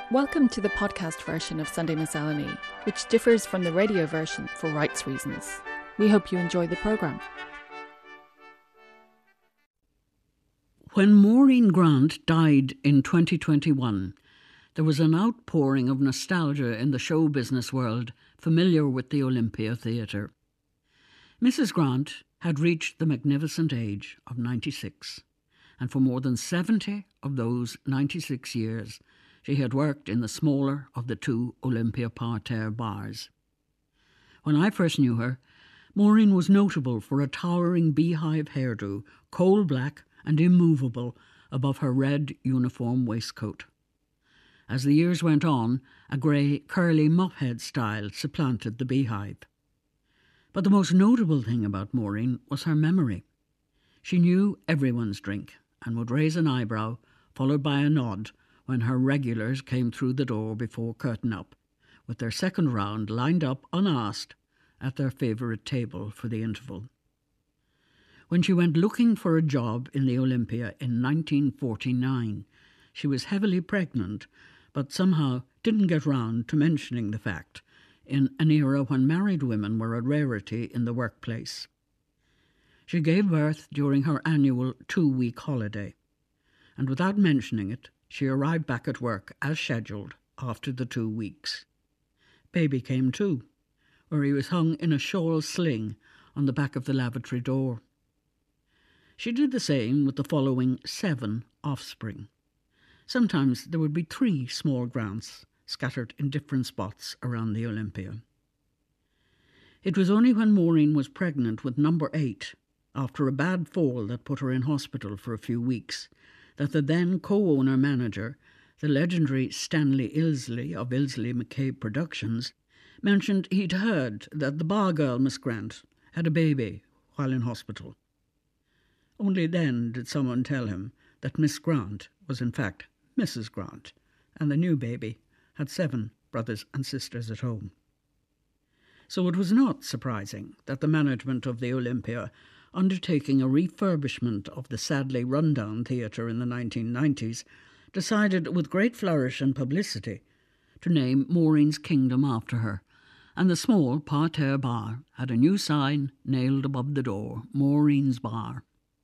Welcome to the podcast version of Sunday Miscellany, which differs from the radio version for rights reasons. We hope you enjoy the programme. When Maureen Grant died in 2021, there was an outpouring of nostalgia in the show business world familiar with the Olympia Theatre. Mrs. Grant had reached the magnificent age of 96, and for more than 70 of those 96 years, she had worked in the smaller of the two Olympia parterre bars. When I first knew her, Maureen was notable for a towering beehive hairdo, coal black and immovable above her red uniform waistcoat. As the years went on, a grey, curly mop-head style supplanted the beehive. But the most notable thing about Maureen was her memory. She knew everyone's drink and would raise an eyebrow, followed by a nod, when her regulars came through the door before curtain up, with their second round lined up unasked at their favourite table for the interval. When she went looking for a job in the Olympia in 1949, she was heavily pregnant, but somehow didn't get round to mentioning the fact, in an era when married women were a rarity in the workplace. She gave birth during her annual 2-week holiday, and without mentioning it, she arrived back at work as scheduled after the 2 weeks. Baby came too, where he was hung in a shawl sling on the back of the lavatory door. She did the same with the following 7 offspring. Sometimes there would be 3 small Grants scattered in different spots around the Olympia. It was only when Maureen was pregnant with number 8, after a bad fall that put her in hospital for a few weeks, that the then co-owner-manager, the legendary Stanley Ilsley of Ilsley McCabe Productions, mentioned he'd heard that the bar girl, Miss Grant, had a baby while in hospital. Only then did someone tell him that Miss Grant was in fact Mrs. Grant, and the new baby had 7 brothers and sisters at home. So it was not surprising that the management of the Olympia, undertaking a refurbishment of the sadly run-down theatre in the 1990s, decided with great flourish and publicity to name Maureen's Kingdom after her, and the small parterre bar had a new sign nailed above the door, Maureen's Bar.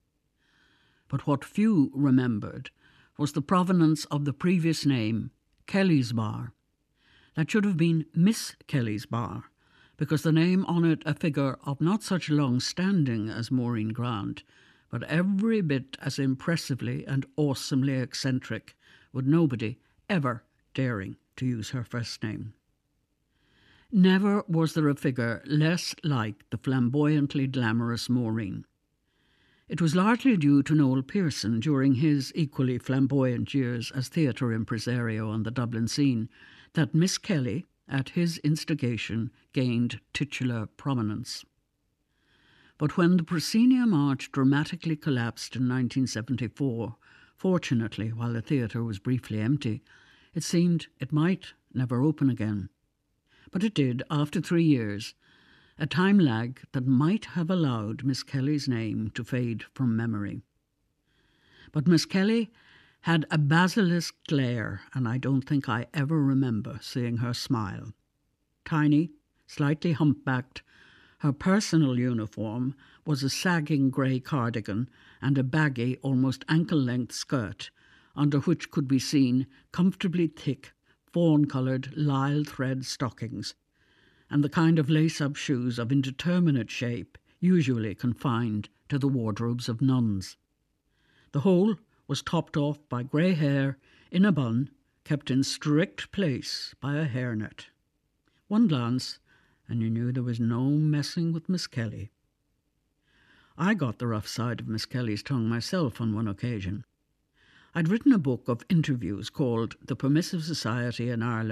But what few remembered was the provenance of the previous name, Kelly's Bar. That should have been Miss Kelly's Bar, because the name honoured a figure of not such long standing as Maureen Grant, but every bit as impressively and awesomely eccentric, with nobody ever daring to use her first name. Never was there a figure less like the flamboyantly glamorous Maureen. It was largely due to Noel Pearson during his equally flamboyant years as theatre impresario on the Dublin scene that Miss Kelly, at his instigation, gained titular prominence. But when the proscenium arch dramatically collapsed in 1974, fortunately while the theatre was briefly empty, it seemed it might never open again. But it did after 3 years, a time lag that might have allowed Miss Kelly's name to fade from memory. But Miss Kelly had a basilisk glare, and I don't think I ever remember seeing her smile. Tiny, slightly humpbacked, her personal uniform was a sagging grey cardigan and a baggy, almost ankle-length skirt, under which could be seen comfortably thick, fawn-coloured lisle thread stockings, and the kind of lace-up shoes of indeterminate shape usually confined to the wardrobes of nuns. The whole was topped off by grey hair in a bun, kept in strict place by a hairnet. One glance, and you knew there was no messing with Miss Kelly. I got the rough side of Miss Kelly's tongue myself on one occasion. I'd written a book of interviews called The Permissive Society in Ireland ?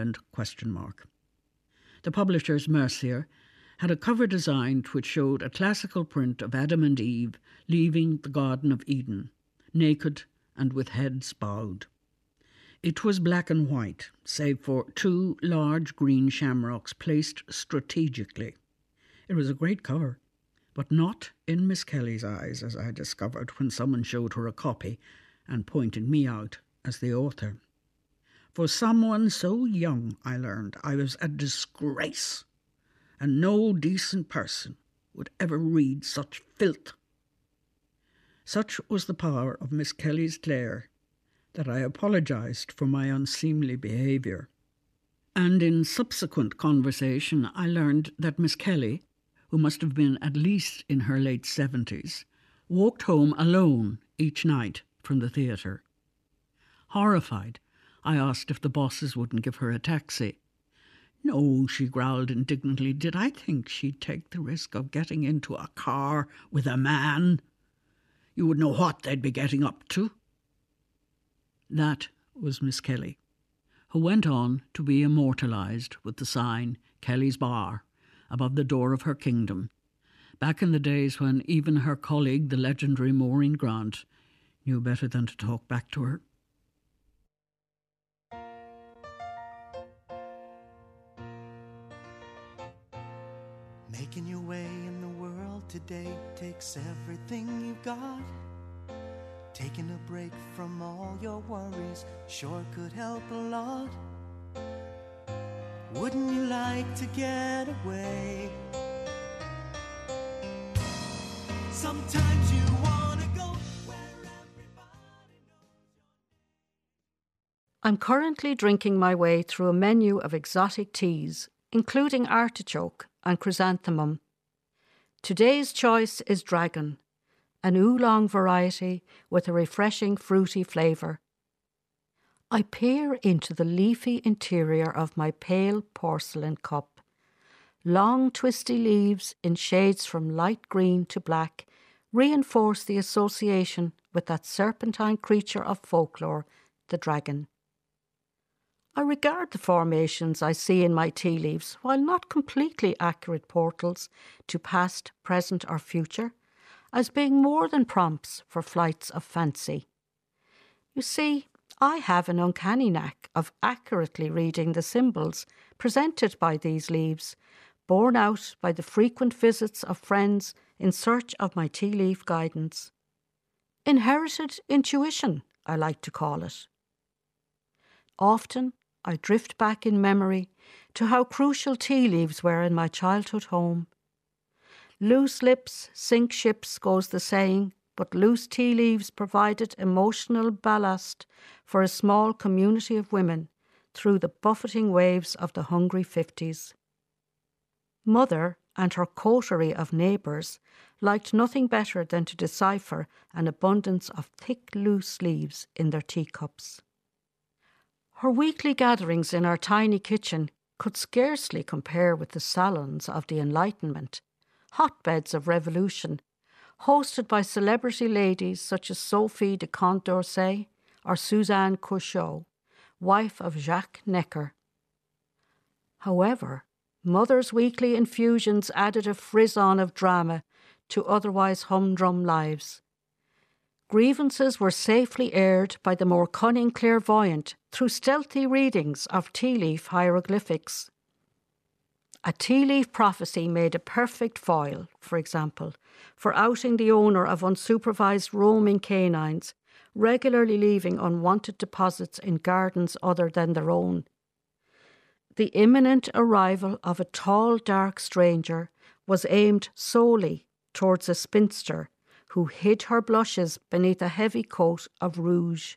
The publishers, Mercier, had a cover designed which showed a classical print of Adam and Eve leaving the Garden of Eden, naked and with heads bowed. It was black and white, save for 2 large green shamrocks placed strategically. It was a great cover, but not in Miss Kelly's eyes, as I discovered when someone showed her a copy and pointed me out as the author. For someone so young, I learned, I was a disgrace, and no decent person would ever read such filth. Such was the power of Miss Kelly's glare that I apologised for my unseemly behaviour. And in subsequent conversation I learned that Miss Kelly, who must have been at least in her late 70s, walked home alone each night from the theatre. Horrified, I asked if the bosses wouldn't give her a taxi. No, she growled indignantly, did I think she'd take the risk of getting into a car with a man? You would know what they'd be getting up to. That was Miss Kelly, who went on to be immortalised with the sign Kelly's Bar above the door of her kingdom, back in the days when even her colleague, the legendary Maureen Grant, knew better than to talk back to her. Making your way in the world today takes everything you've got. Taking a break from all your worries sure could help a lot. Wouldn't you like to get away? Sometimes you want to go where everybody knows. I'm currently drinking my way through a menu of exotic teas, including artichoke and chrysanthemum. Today's choice is Dragon, an oolong variety with a refreshing fruity flavour. I peer into the leafy interior of my pale porcelain cup. Long twisty leaves in shades from light green to black reinforce the association with that serpentine creature of folklore, the dragon. I regard the formations I see in my tea leaves, while not completely accurate portals to past, present or future, as being more than prompts for flights of fancy. You see, I have an uncanny knack of accurately reading the symbols presented by these leaves, borne out by the frequent visits of friends in search of my tea leaf guidance. Inherited intuition, I like to call it. Often, I drift back in memory to how crucial tea leaves were in my childhood home. Loose lips sink ships, goes the saying, but loose tea leaves provided emotional ballast for a small community of women through the buffeting waves of the hungry 50s. Mother and her coterie of neighbours liked nothing better than to decipher an abundance of thick loose leaves in their teacups. Her weekly gatherings in our tiny kitchen could scarcely compare with the salons of the Enlightenment, hotbeds of revolution, hosted by celebrity ladies such as Sophie de Condorcet or Suzanne Curchod, wife of Jacques Necker. However, Mother's weekly infusions added a frisson of drama to otherwise humdrum lives. Grievances were safely aired by the more cunning clairvoyant through stealthy readings of tea leaf hieroglyphics. A tea leaf prophecy made a perfect foil, for example, for outing the owner of unsupervised roaming canines, regularly leaving unwanted deposits in gardens other than their own. The imminent arrival of a tall, dark stranger was aimed solely towards a spinster who hid her blushes beneath a heavy coat of rouge.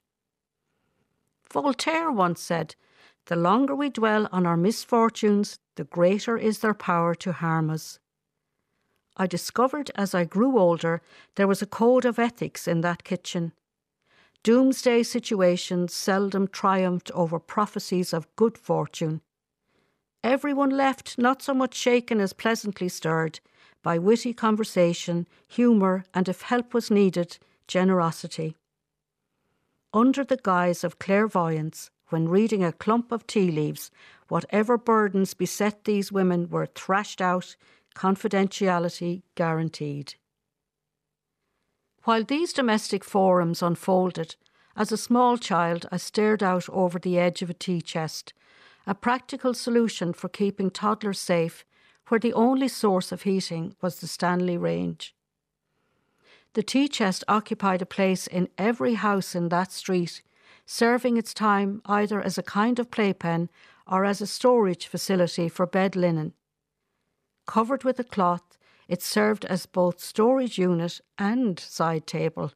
Voltaire once said, "The longer we dwell on our misfortunes, the greater is their power to harm us." I discovered as I grew older there was a code of ethics in that kitchen. Doomsday situations seldom triumphed over prophecies of good fortune. Everyone left not so much shaken as pleasantly stirred by witty conversation, humour, and if help was needed, generosity. Under the guise of clairvoyance, when reading a clump of tea leaves, whatever burdens beset these women were thrashed out, confidentiality guaranteed. While these domestic forums unfolded, as a small child I stared out over the edge of a tea chest, a practical solution for keeping toddlers safe where the only source of heating was the Stanley Range. The tea chest occupied a place in every house in that street, serving its time either as a kind of playpen or as a storage facility for bed linen. Covered with a cloth, it served as both storage unit and side table.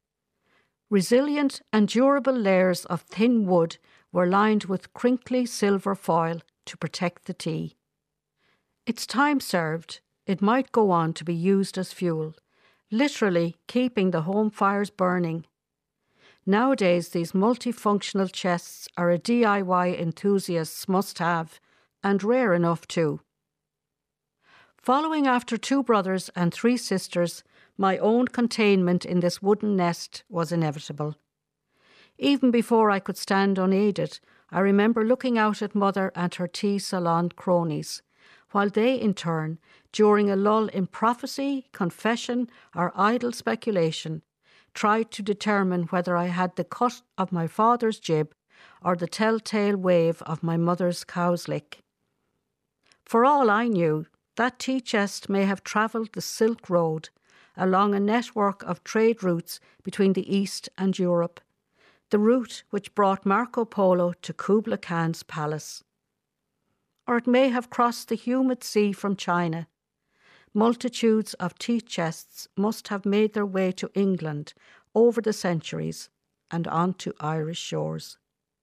Resilient and durable layers of thin wood were lined with crinkly silver foil to protect the tea. Its time served, it might go on to be used as fuel, literally keeping the home fires burning. Nowadays, these multifunctional chests are a DIY enthusiast's must-have, and rare enough too. Following after 2 brothers and 3 sisters, my own containment in this wooden nest was inevitable. Even before I could stand unaided, I remember looking out at Mother and her tea salon cronies, while they, in turn, during a lull in prophecy, confession, or idle speculation, tried to determine whether I had the cut of my father's jib or the telltale wave of my mother's cow's lick. For all I knew, that tea chest may have travelled the Silk Road, along a network of trade routes between the East and Europe, the route which brought Marco Polo to Kubla Khan's palace. Or it may have crossed the humid sea from China. Multitudes of tea chests must have made their way to England over the centuries and onto Irish shores.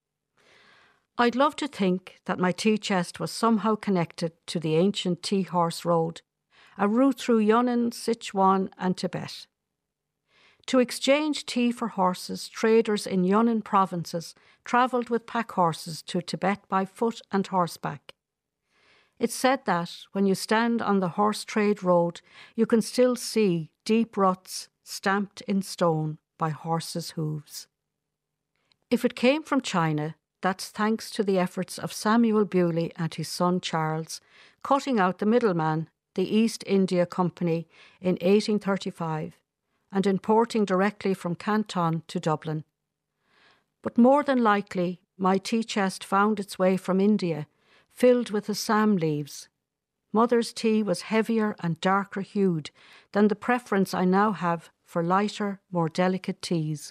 I'd love to think that my tea chest was somehow connected to the ancient Tea Horse Road, a route through Yunnan, Sichuan and Tibet. To exchange tea for horses, traders in Yunnan provinces travelled with pack horses to Tibet by foot and horseback. It's said that, when you stand on the horse trade road, you can still see deep ruts stamped in stone by horses' hooves. If it came from China, that's thanks to the efforts of Samuel Bewley and his son Charles, cutting out the middleman, the East India Company, in 1835, and importing directly from Canton to Dublin. But more than likely, my tea chest found its way from India, filled with Assam leaves. Mother's tea was heavier and darker hued than the preference I now have for lighter, more delicate teas.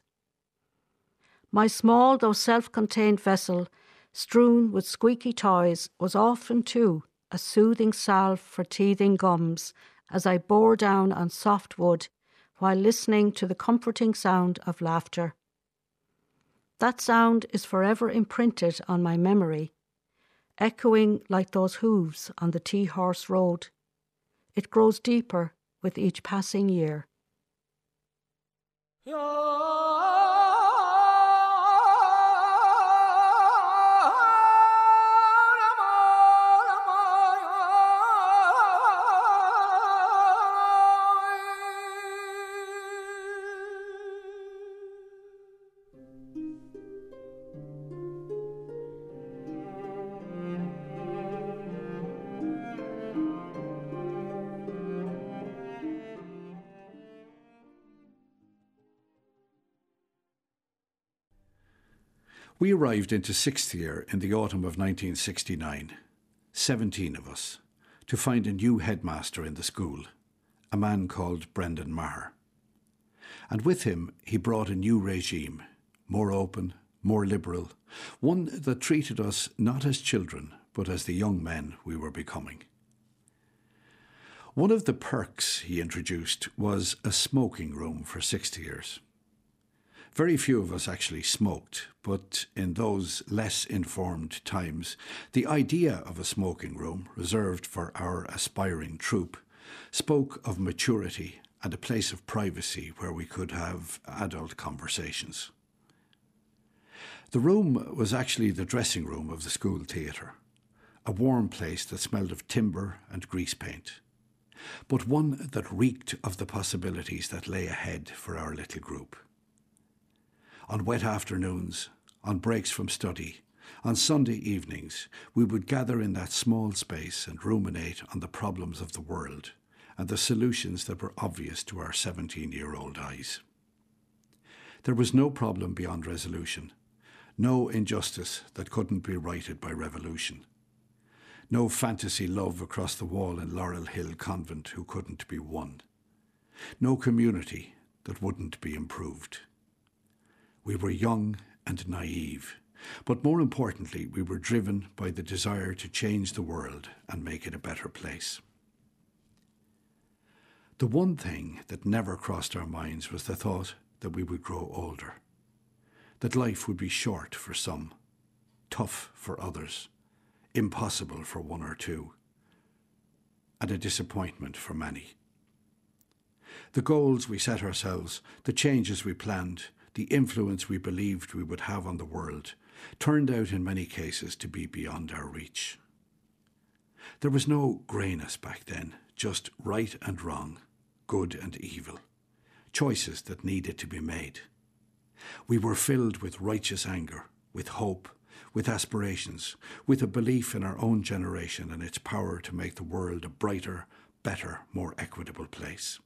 My small, though self-contained vessel, strewn with squeaky toys, was often, too, a soothing salve for teething gums as I bore down on soft wood while listening to the comforting sound of laughter. That sound is forever imprinted on my memory, echoing like those hooves on the Tea Horse Road. It grows deeper with each passing year. We arrived into 6th year in the autumn of 1969, 17 of us, to find a new headmaster in the school, a man called Brendan Maher. And with him he brought a new regime, more open, more liberal, one that treated us not as children, but as the young men we were becoming. One of the perks he introduced was a smoking room for 6th years. Very few of us actually smoked, but in those less informed times, the idea of a smoking room reserved for our aspiring troop spoke of maturity and a place of privacy where we could have adult conversations. The room was actually the dressing room of the school theatre, a warm place that smelled of timber and grease paint, but one that reeked of the possibilities that lay ahead for our little group. On wet afternoons, on breaks from study, on Sunday evenings, we would gather in that small space and ruminate on the problems of the world and the solutions that were obvious to our 17-year-old eyes. There was no problem beyond resolution, no injustice that couldn't be righted by revolution, no fantasy love across the wall in Laurel Hill Convent who couldn't be won, no community that wouldn't be improved. We were young and naive. But more importantly, we were driven by the desire to change the world and make it a better place. The one thing that never crossed our minds was the thought that we would grow older, that life would be short for some, tough for others, impossible for one or two, and a disappointment for many. The goals we set ourselves, the changes we planned, the influence we believed we would have on the world, turned out in many cases to be beyond our reach. There was no greyness back then, just right and wrong, good and evil, choices that needed to be made. We were filled with righteous anger, with hope, with aspirations, with a belief in our own generation and its power to make the world a brighter, better, more equitable place.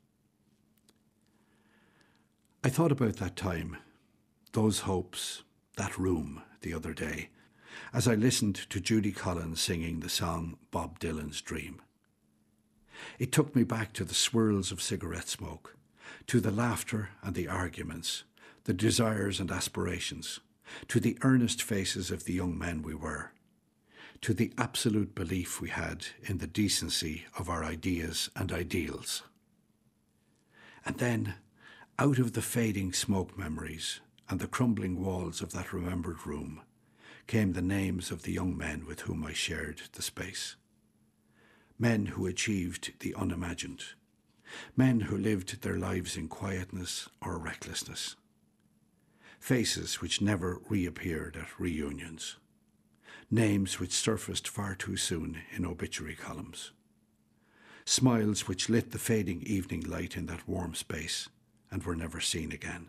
I thought about that time, those hopes, that room the other day, as I listened to Judy Collins singing the song Bob Dylan's Dream. It took me back to the swirls of cigarette smoke, to the laughter and the arguments, the desires and aspirations, to the earnest faces of the young men we were, to the absolute belief we had in the decency of our ideas and ideals. And then, out of the fading smoke memories and the crumbling walls of that remembered room, came the names of the young men with whom I shared the space. Men who achieved the unimagined. Men who lived their lives in quietness or recklessness. Faces which never reappeared at reunions. Names which surfaced far too soon in obituary columns. Smiles which lit the fading evening light in that warm space and were never seen again.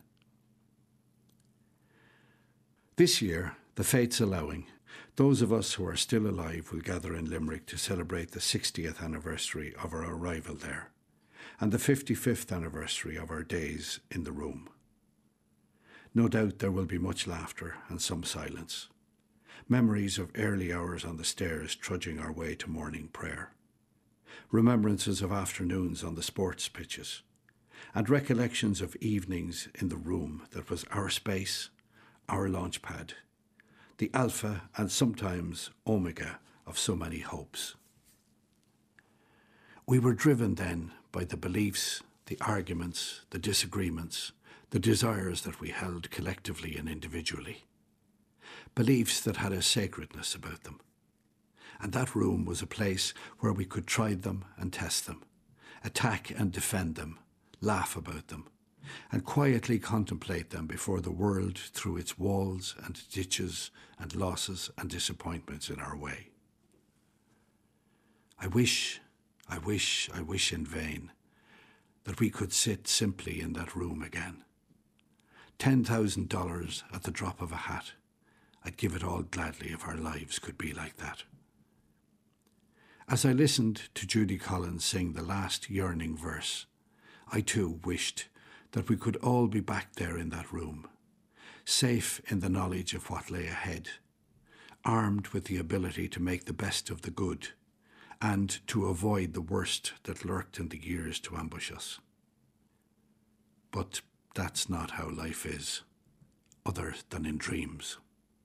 This year, the fates allowing, those of us who are still alive will gather in Limerick to celebrate the 60th anniversary of our arrival there and the 55th anniversary of our days in the room. No doubt there will be much laughter and some silence, memories of early hours on the stairs trudging our way to morning prayer, remembrances of afternoons on the sports pitches, and recollections of evenings in the room that was our space, our launch pad, the alpha and sometimes omega of so many hopes. We were driven then by the beliefs, the arguments, the disagreements, the desires that we held collectively and individually, beliefs that had a sacredness about them. And that room was a place where we could try them and test them, attack and defend them, laugh about them, and quietly contemplate them before the world threw its walls and ditches and losses and disappointments in our way. I wish in vain that we could sit simply in that room again. $10,000 at the drop of a hat. I'd give it all gladly if our lives could be like that. As I listened to Judy Collins sing the last yearning verse, I too wished that we could all be back there in that room, safe in the knowledge of what lay ahead, armed with the ability to make the best of the good and to avoid the worst that lurked in the years to ambush us. But that's not how life is, other than in dreams.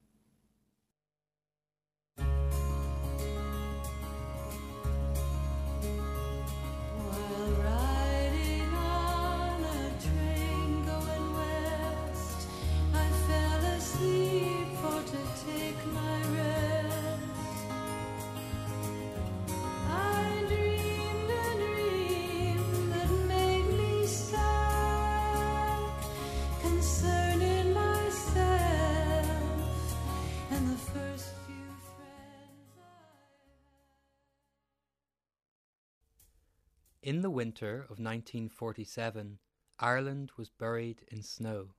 In the winter of 1947, Ireland was buried in snow.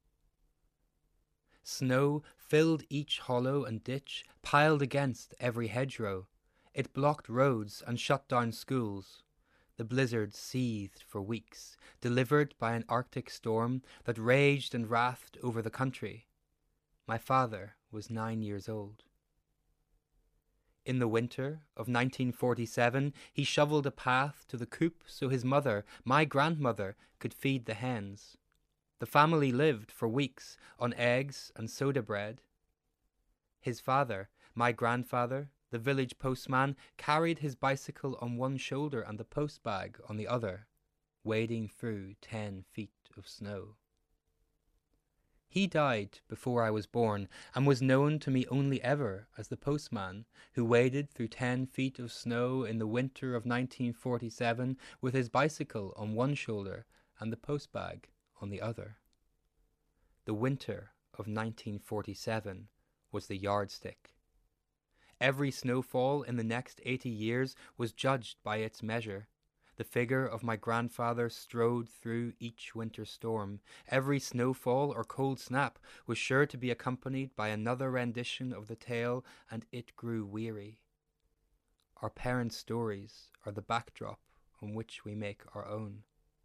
Snow filled each hollow and ditch, piled against every hedgerow. It blocked roads and shut down schools. The blizzard seethed for weeks, delivered by an Arctic storm that raged and wrathed over the country. My father was 9 years old. In the winter of 1947, he shovelled a path to the coop so his mother, my grandmother, could feed the hens. The family lived for weeks on eggs and soda bread. His father, my grandfather, the village postman, carried his bicycle on one shoulder and the post bag on the other, wading through 10 feet of snow. He died before I was born, and was known to me only ever as the postman who waded through 10 feet of snow in the winter of 1947 with his bicycle on one shoulder and the post bag on the other. The winter of 1947 was the yardstick. Every snowfall in the next 80 years was judged by its measure. The figure of my grandfather strode through each winter storm. Every snowfall or cold snap was sure to be accompanied by another rendition of the tale, and it grew weary. Our parents' stories are the backdrop on which we make our own.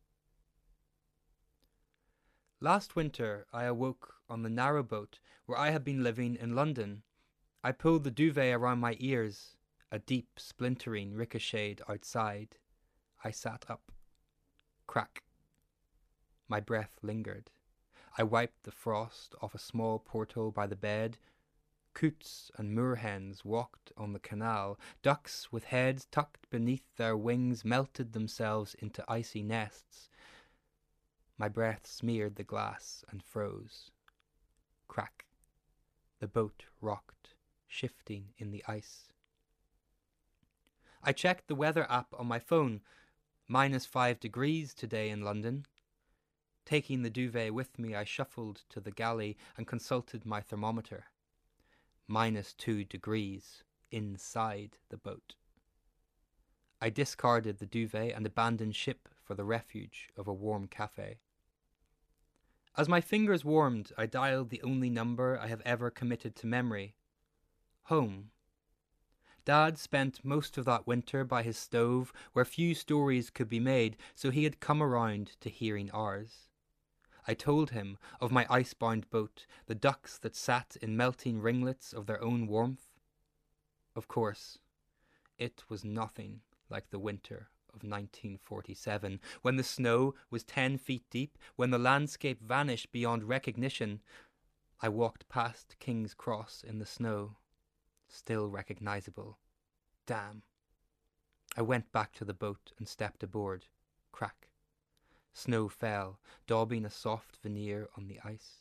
Last winter I awoke on the narrowboat where I had been living in London. I pulled the duvet around my ears. A deep splintering ricocheted outside. I sat up. Crack. My breath lingered. I wiped the frost off a small porthole by the bed. Coots and moorhens walked on the canal. Ducks with heads tucked beneath their wings melted themselves into icy nests. My breath smeared the glass and froze. Crack. The boat rocked, shifting in the ice. I checked the weather app on my phone. -5 degrees today in London. Taking the duvet with me, I shuffled to the galley and consulted my thermometer. -2 degrees inside the boat. I discarded the duvet and abandoned ship for the refuge of a warm cafe. As my fingers warmed, I dialed the only number I have ever committed to memory. Home. Dad spent most of that winter by his stove where few stories could be made, so he had come around to hearing ours. I told him of my icebound boat, the ducks that sat in melting ringlets of their own warmth. Of course, it was nothing like the winter of 1947, when the snow was 10 feet deep, when the landscape vanished beyond recognition. I walked past King's Cross in the snow. Still recognizable. Damn. I went back to the boat and stepped aboard. Crack. Snow fell, daubing a soft veneer on the ice.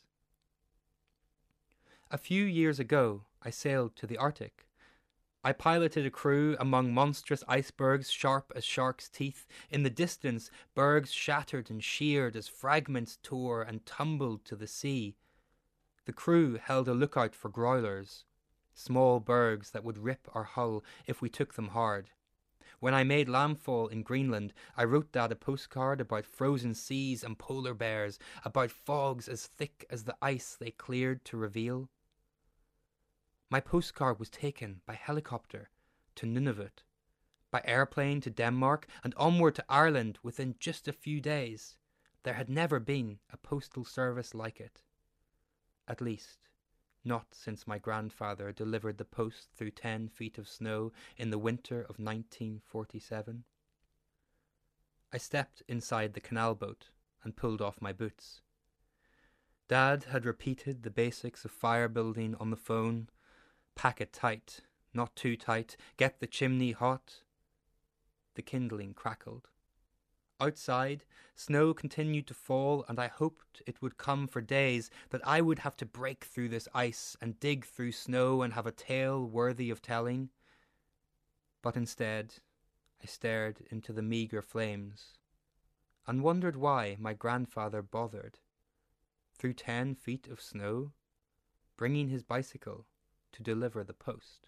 A few years ago, I sailed to the Arctic. I piloted a crew among monstrous icebergs sharp as sharks' teeth. In the distance, bergs shattered and sheared as fragments tore and tumbled to the sea. The crew held a lookout for growlers, small bergs that would rip our hull if we took them hard. When I made landfall in Greenland, I wrote Dad a postcard about frozen seas and polar bears, about fogs as thick as the ice they cleared to reveal. My postcard was taken by helicopter to Nunavut, by airplane to Denmark, and onward to Ireland within just a few days. There had never been a postal service like it. At least, not since my grandfather delivered the post through 10 feet of snow in the winter of 1947. I stepped inside the canal boat and pulled off my boots. Dad had repeated the basics of fire building on the phone. Pack it tight, not too tight, get the chimney hot. The kindling crackled. Outside, snow continued to fall, and I hoped it would come for days, that I would have to break through this ice and dig through snow and have a tale worthy of telling. But instead, I stared into the meagre flames and wondered why my grandfather bothered. Through 10 feet of snow, bringing his bicycle to deliver the post.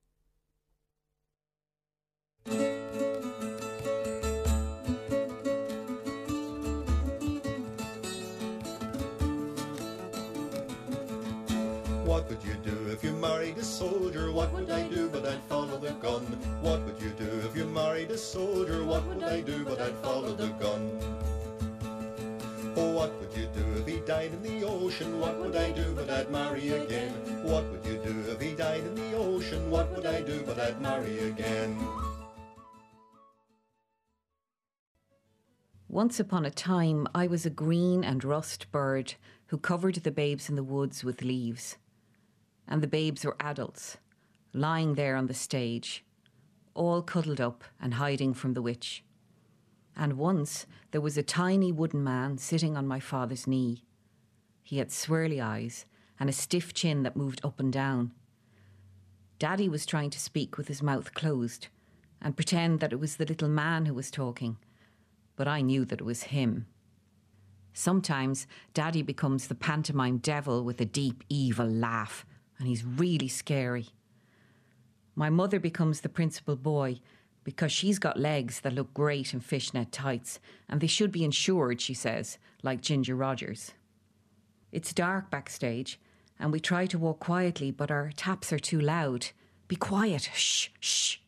What would you do if you married a soldier? What would I do but I'd follow the gun? What would you do if you married a soldier? What would I do but I'd follow the gun? Oh, what would you do if he died in the ocean? What would I do but I'd marry again? What would you do if he died in the ocean? What would I do but I'd marry again? Once upon a time, I was a green and rust bird who covered the babes in the woods with leaves. And the babes were adults, lying there on the stage, all cuddled up and hiding from the witch. And once there was a tiny wooden man sitting on my father's knee. He had swirly eyes and a stiff chin that moved up and down. Daddy was trying to speak with his mouth closed and pretend that it was the little man who was talking, but I knew that it was him. Sometimes Daddy becomes the pantomime devil with a deep, evil laugh, and he's really scary. My mother becomes the principal boy because she's got legs that look great in fishnet tights, and they should be insured, she says, like Ginger Rogers. It's dark backstage, and we try to walk quietly, but our taps are too loud. Be quiet, shh, shh.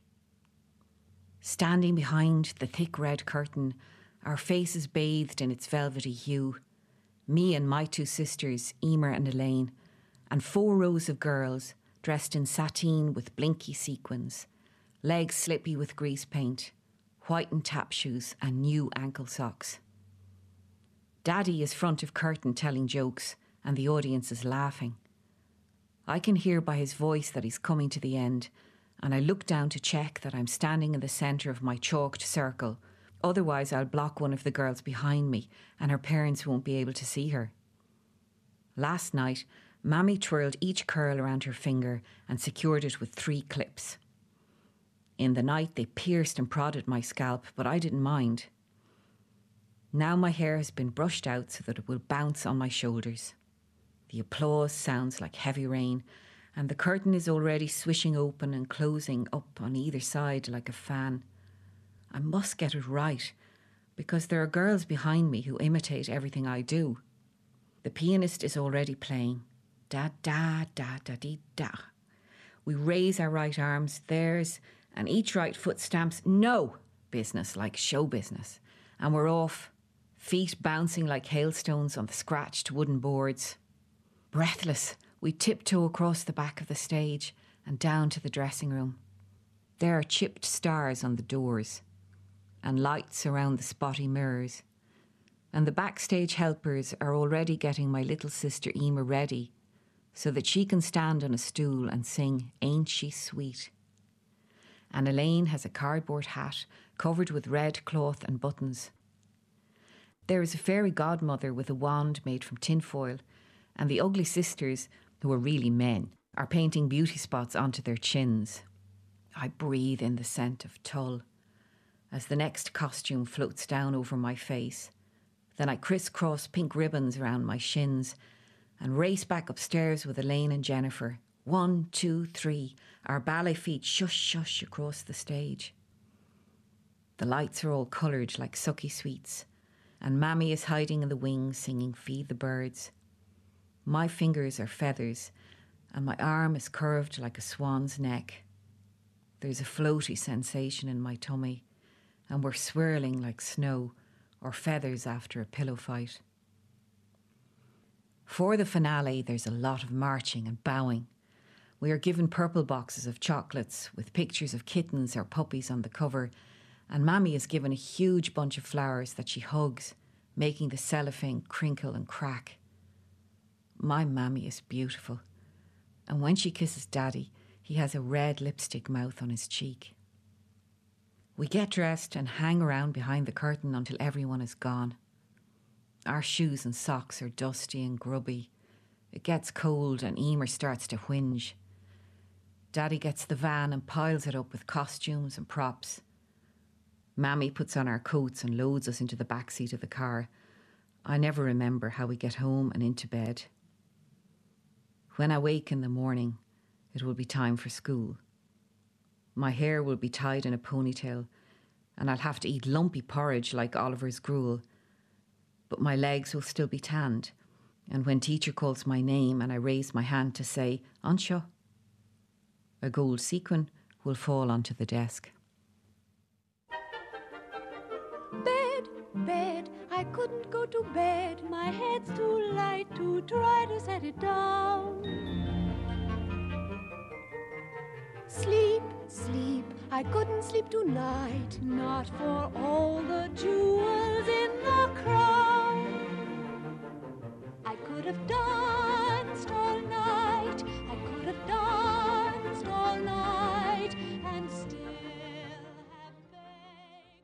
Standing behind the thick red curtain, our faces bathed in its velvety hue, me and my two sisters, Emer and Elaine, and 4 rows of girls dressed in sateen with blinky sequins, legs slippy with grease paint, whitened tap shoes and new ankle socks. Daddy is front of curtain telling jokes, and the audience is laughing. I can hear by his voice that he's coming to the end, and I look down to check that I'm standing in the centre of my chalked circle. Otherwise, I'll block one of the girls behind me, and her parents won't be able to see her. Last night, Mammy twirled each curl around her finger and secured it with 3 clips. In the night, they pierced and prodded my scalp, but I didn't mind. Now my hair has been brushed out so that it will bounce on my shoulders. The applause sounds like heavy rain, and the curtain is already swishing open and closing up on either side like a fan. I must get it right, because there are girls behind me who imitate everything I do. The pianist is already playing. Da da da da dee da. We raise our right arms, theirs, and each right foot stamps no business like show business. And we're off, feet bouncing like hailstones on the scratched wooden boards. Breathless, we tiptoe across the back of the stage and down to the dressing room. There are chipped stars on the doors and lights around the spotty mirrors. And the backstage helpers are already getting my little sister Emer ready so that she can stand on a stool and sing Ain't She Sweet. And Elaine has a cardboard hat covered with red cloth and buttons. There is a fairy godmother with a wand made from tinfoil, and the ugly sisters, who are really men, are painting beauty spots onto their chins. I breathe in the scent of tulle as the next costume floats down over my face. Then I crisscross pink ribbons around my shins and race back upstairs with Elaine and Jennifer. 1, 2, 3, our ballet feet shush shush across the stage. The lights are all coloured like sucky sweets, and Mammy is hiding in the wings singing Feed the Birds. My fingers are feathers, and my arm is curved like a swan's neck. There's a floaty sensation in my tummy, and we're swirling like snow or feathers after a pillow fight. For the finale, there's a lot of marching and bowing. We are given purple boxes of chocolates with pictures of kittens or puppies on the cover, and Mammy is given a huge bunch of flowers that she hugs, making the cellophane crinkle and crack. My Mammy is beautiful, and when she kisses Daddy, he has a red lipstick mouth on his cheek. We get dressed and hang around behind the curtain until everyone is gone. Our shoes and socks are dusty and grubby. It gets cold and Emer starts to whinge. Daddy gets the van and piles it up with costumes and props. Mammy puts on our coats and loads us into the back seat of the car. I never remember how we get home and into bed. When I wake in the morning, it will be time for school. My hair will be tied in a ponytail, and I'll have to eat lumpy porridge like Oliver's gruel. But my legs will still be tanned, and when teacher calls my name and I raise my hand to say, Anseo, a gold sequin will fall onto the desk. Bed, I couldn't go to bed. My head's too light to try to set it down. Sleep, I couldn't sleep tonight. Not for all the jewels in the have danced all night, I could have danced all night, and still have begged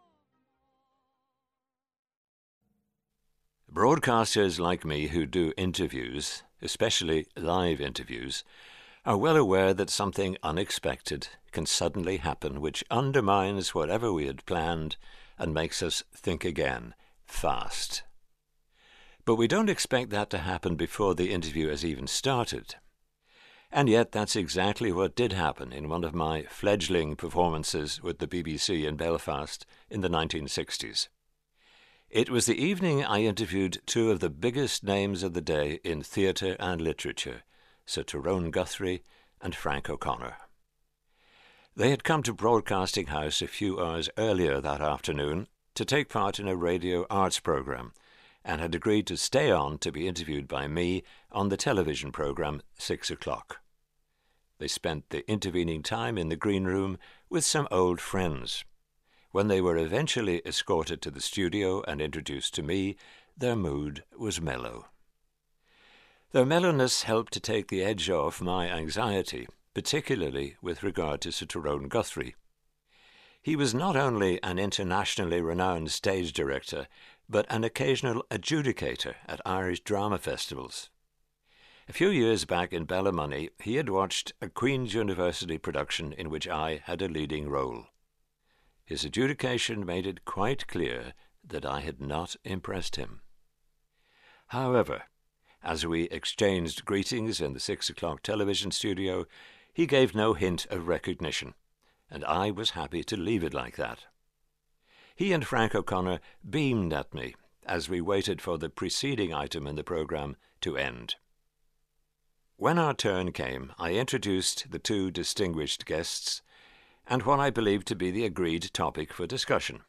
for more. Broadcasters like me who do interviews, especially live interviews, are well aware that something unexpected can suddenly happen which undermines whatever we had planned and makes us think again, fast. But we don't expect that to happen before the interview has even started. And yet that's exactly what did happen in one of my fledgling performances with the BBC in Belfast in the 1960s. It was the evening I interviewed two of the biggest names of the day in theatre and literature, Sir Tyrone Guthrie and Frank O'Connor. They had come to Broadcasting House a few hours earlier that afternoon to take part in a radio arts programme, and had agreed to stay on to be interviewed by me on the television programme 6 o'clock. They spent the intervening time in the green room with some old friends. When they were eventually escorted to the studio and introduced to me, their mood was mellow. Their mellowness helped to take the edge off my anxiety, particularly with regard to Sir Tyrone Guthrie. He was not only an internationally renowned stage director, but an occasional adjudicator at Irish drama festivals. A few years back in Ballymoney, he had watched a Queen's University production in which I had a leading role. His adjudication made it quite clear that I had not impressed him. However, as we exchanged greetings in the 6 o'clock television studio, he gave no hint of recognition, and I was happy to leave it like that. He and Frank O'Connor beamed at me as we waited for the preceding item in the programme to end. When our turn came, I introduced the two distinguished guests and what I believed to be the agreed topic for discussion.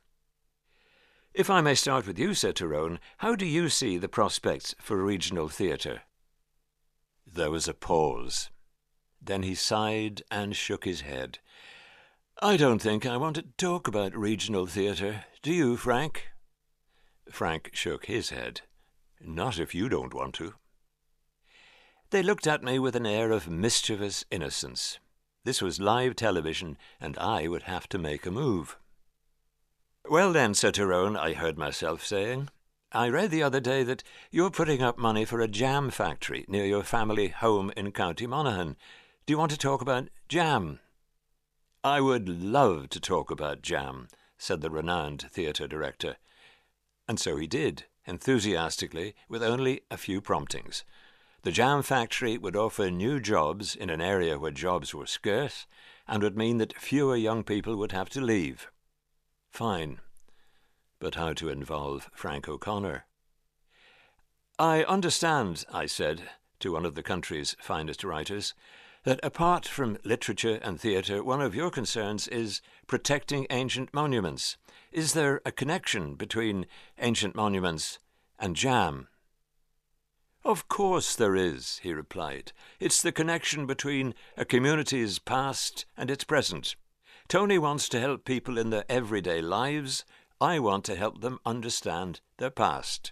If I may start with you, Sir Tyrone, how do you see the prospects for regional theatre? There was a pause. Then he sighed and shook his head. I don't think I want to talk about regional theatre. Do you, Frank? Frank shook his head. Not if you don't want to. They looked at me with an air of mischievous innocence. This was live television, and I would have to make a move. Well then, Sir Tyrone, I heard myself saying, I read the other day that you're putting up money for a jam factory near your family home in County Monaghan. Do you want to talk about jam? I would love to talk about jam, said the renowned theatre director. And so he did, enthusiastically, with only a few promptings. The jam factory would offer new jobs in an area where jobs were scarce, and would mean that fewer young people would have to leave. Fine. But how to involve Frank O'Connor? I understand, I said, to one of the country's finest writers, that apart from literature and theatre, one of your concerns is protecting ancient monuments. Is there a connection between ancient monuments and jam? Of course there is, he replied. It's the connection between a community's past and its present. Tony wants to help people in their everyday lives. I want to help them understand their past.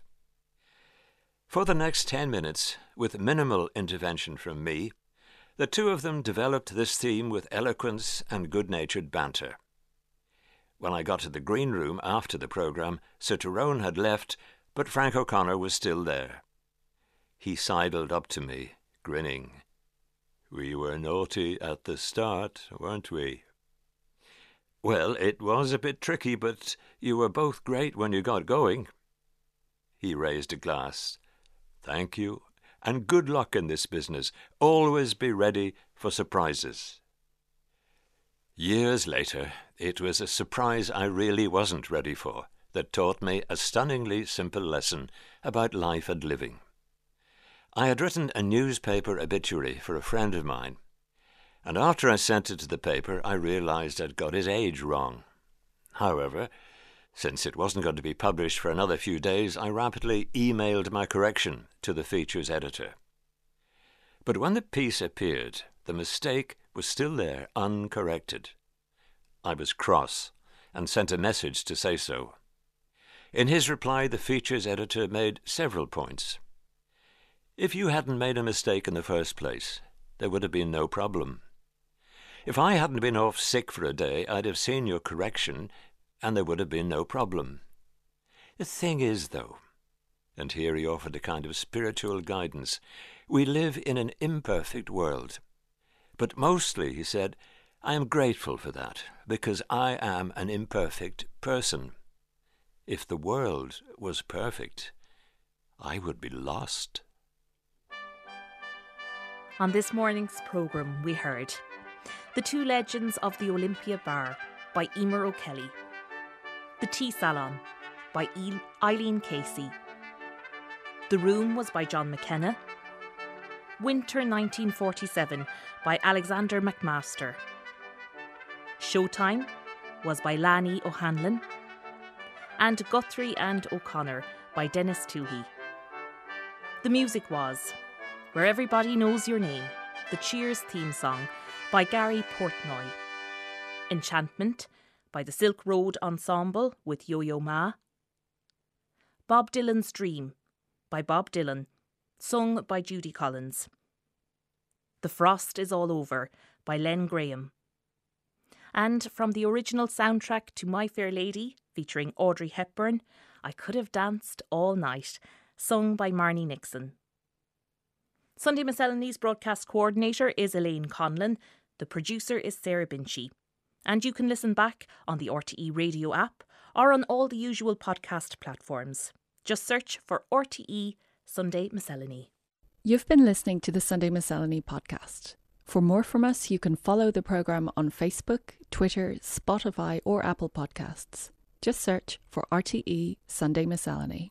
For the next 10 minutes, with minimal intervention from me, the two of them developed this theme with eloquence and good-natured banter. When I got to the green room after the programme, Sir Tyrone had left, but Frank O'Connor was still there. He sidled up to me, grinning. We were naughty at the start, weren't we? Well, it was a bit tricky, but you were both great when you got going. He raised a glass. Thank you, and good luck in this business. Always be ready for surprises. Years later, it was a surprise I really wasn't ready for that taught me a stunningly simple lesson about life and living. I had written a newspaper obituary for a friend of mine, and after I sent it to the paper, I realized I'd got his age wrong. However, since it wasn't going to be published for another few days, I rapidly emailed my correction to the features editor. But when the piece appeared, the mistake was still there, uncorrected. I was cross and sent a message to say so. In his reply, the features editor made several points. If you hadn't made a mistake in the first place, there would have been no problem. If I hadn't been off sick for a day, I'd have seen your correction, and there would have been no problem. The thing is, though, and here he offered a kind of spiritual guidance, we live in an imperfect world. But mostly, he said, I am grateful for that, because I am an imperfect person. If the world was perfect, I would be lost. On this morning's programme, we heard The Two Legends of the Olympia Bar by Emer O'Kelly, The Tea Salon by Eileen Casey, The Room was by John McKenna, Winter 1947 by Alexander McMaster, Showtime was by Lani O'Hanlon, and Guthrie and O'Connor by Dennis Toohey. The music was Where Everybody Knows Your Name, the Cheers theme song by Gary Portnoy, Enchantment by the Silk Road Ensemble with Yo-Yo Ma, Bob Dylan's Dream by Bob Dylan, sung by Judy Collins, The Frost Is All Over by Len Graham, and from the original soundtrack to My Fair Lady, featuring Audrey Hepburn, I Could Have Danced All Night, sung by Marnie Nixon. Sunday Miscellany's broadcast coordinator is Elaine Conlon, the producer is Sarah Binchy, and you can listen back on the RTE radio app or on all the usual podcast platforms. Just search for RTE Sunday Miscellany. You've been listening to the Sunday Miscellany podcast. For more from us, you can follow the programme on Facebook, Twitter, Spotify or Apple Podcasts. Just search for RTE Sunday Miscellany.